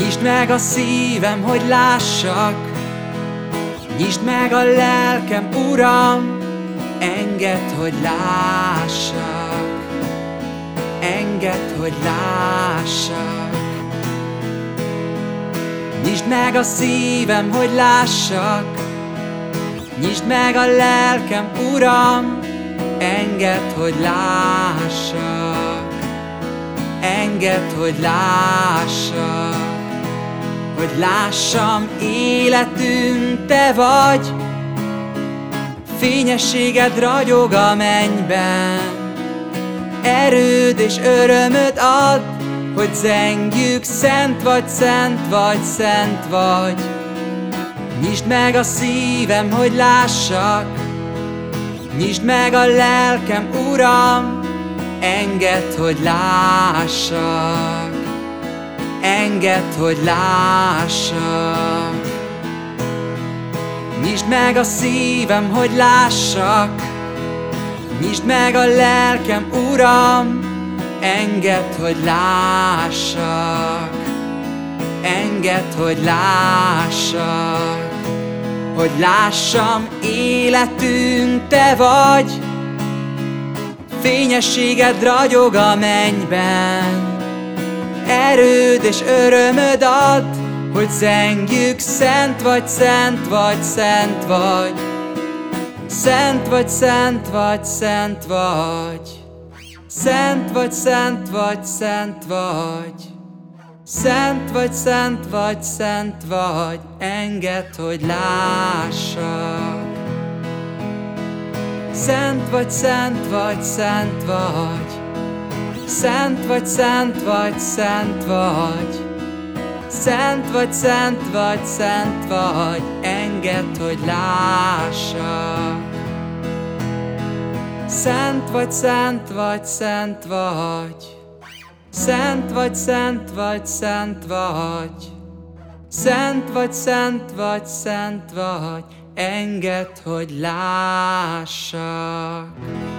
Nyisd meg a szívem, hogy lássak, nyisd meg a lelkem, Uram, engedd, hogy lássak, engedd, hogy lássak. Nyisd meg a szívem, hogy lássak, nyisd meg a lelkem, Uram, engedd, hogy lássak, engedd, hogy lássak. Hogy lássam, életünk Te vagy, fényességed ragyog a mennyben, erőd és örömöd ad, hogy zengjük, szent vagy, szent vagy, szent vagy. Nyisd meg a szívem, hogy lássak, nyisd meg a lelkem, Uram, engedd, hogy lássak, engedd, hogy lássak. Nyisd meg a szívem, hogy lássak, nyisd meg a lelkem, Uram, engedd, hogy lássak, engedd, hogy lássak. Hogy lássam, életünk Te vagy, fényességed ragyog a mennyben, erőd és örömöd ad, hogy zengjük, szent vagy, szent vagy, szent vagy. Szent vagy, szent vagy, szent vagy. Szent vagy, szent vagy, szent vagy. Szent vagy, szent vagy, szent vagy, engedd, hogy lássak. Szent vagy, szent vagy, szent vagy. Szent vagy, szent vagy, szent vagy. Szent vagy, szent vagy, szent vagy, engedd, hogy lássak. Szent vagy, szent vagy, szent vagy. Szent vagy, szent vagy, szent vagy. Szent vagy, szent vagy, szent vagy, engedd, hogy lássak.